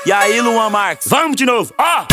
E aí, Luan Marques? Vamos de novo, ó!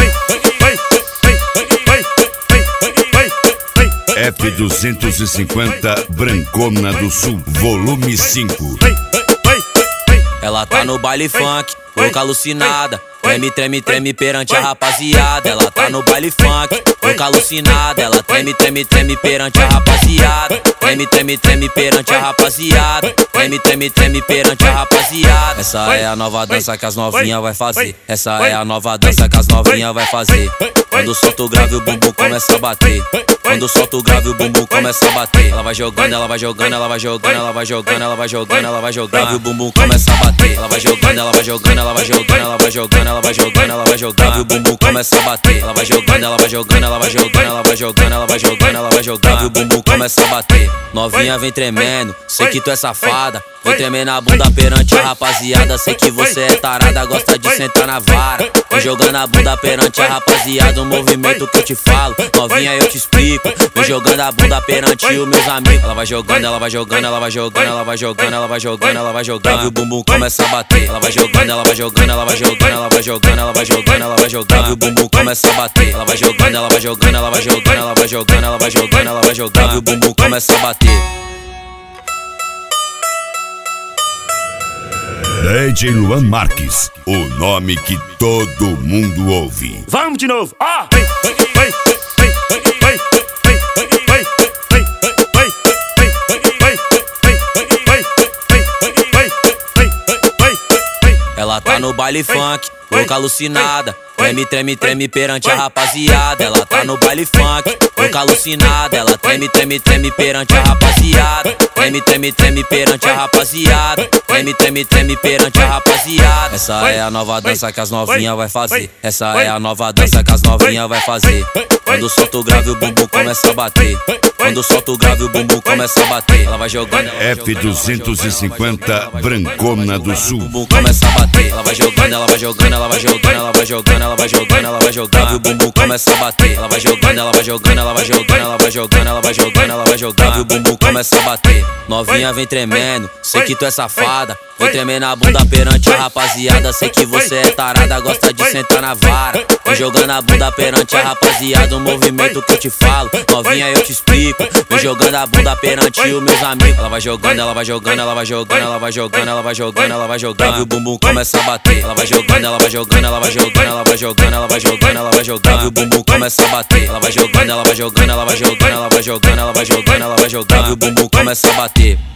F250 Brancona do Sul, volume 5. Ela tá no baile funk, louca alucinada. Treme, treme, treme perante a rapaziada. Ela tá no baile funk, louca alucinada. Ela treme, treme, treme perante a rapaziada. Treme, treme, treme perante a rapaziada. Treme, treme, treme perante a rapaziada. Essa é a nova dança que as novinhas vai fazer. Essa é a nova dança que as novinhas vai fazer. Quando solta o grave o bumbum começa a bater. Quando solta o grave o bumbum começa a bater. Ela vai jogando, ela vai jogando, ela vai jogando, ela vai jogando, ela vai jogando, ela vai jogando. E o bumbum começa a bater. Ela vai jogando, ela vai jogando, ela vai jogando, ela vai jogando, ela vai jogando, ela vai jogando. E o bumbum começa a bater. Ela vai jogando, ela vai jogando, ela vai jogando, ela vai jogando, ela vai jogando, ela vai jogando. E o bumbum começa a bater. Novinha vem tremendo, sei que tu é safada. Vem tremendo a bunda perante a rapaziada. Sei que você é tarada, gosta de sentar na vara. Vem jogando a bunda perante a rapaziada. O movimento que eu te falo, novinha eu te explico. Vem jogando a bunda perante os meus amigos. Ela vai jogando, ela vai jogando, ela vai jogando, ela vai jogando, ela vai jogando, ela vai jogando. E o bumbum começa a bater. Ela vai jogando, ela vai jogando, ela vai jogando, ela vai jogando, ela vai jogando, ela vai jogando. E o bumbum começa a bater. Ela vai jogando, ela vai jogando, ela vai jogando, ela vai jogando, ela vai jogando, ela vai jogando. E o bumbum começa a bater. DJ Luan Marques, o nome que todo mundo ouve. Vamos de novo, ó! Ela tá no baile funk, louca alucinada. Treme, treme, treme perante a rapaziada. Ela tá no baile funk, louca alucinada. Ela treme, treme, treme perante a rapaziada. Treme, treme, treme perante a rapaziada. Treme, treme, treme perante a rapaziada. Essa é a nova dança que as novinhas vai fazer. Essa é a nova dança que as novinhas vai fazer. Quando solta o grave o bumbum começa a bater. Quando solta o grave o bumbum começa a bater. Ela vai jogando, F250 Brancona do Sul. O bumbum começa a bater. Ela vai jogando, ela vai jogando, ela vai jogando, ela vai jogando, ela vai jogando, ela vai jogando. E o bumbum começa a bater. Ela vai jogando, ela vai jogando, ela vai jogando, ela vai jogando, ela vai jogando, ela vai jogando. E o bumbum começa a bater. Novinha vem tremendo, sei que tu é safada. Vem tremendo a bunda perante a rapaziada. Sei que você é tarada, gosta de sentar na vara. Vem jogando a bunda perante a rapaziada. O movimento que eu te falo, novinha eu te explico. Vem jogando a bunda perante os meus amigos. Ela vai jogando, ela vai jogando, ela vai jogando, ela vai jogando, ela vai jogando, ela vai jogando. E o bumbum começa a bater. Ela vai jogando, ela vai jogando, ela vai jogando, ela vai jogando, ela vai jogando, ela vai jogando. E o bumbum começa a bater. Ela vai jogando, ela vai jogando, ela vai jogando, ela vai jogando, ela vai jogando, ela vai jogando. E o bumbum começa a bater.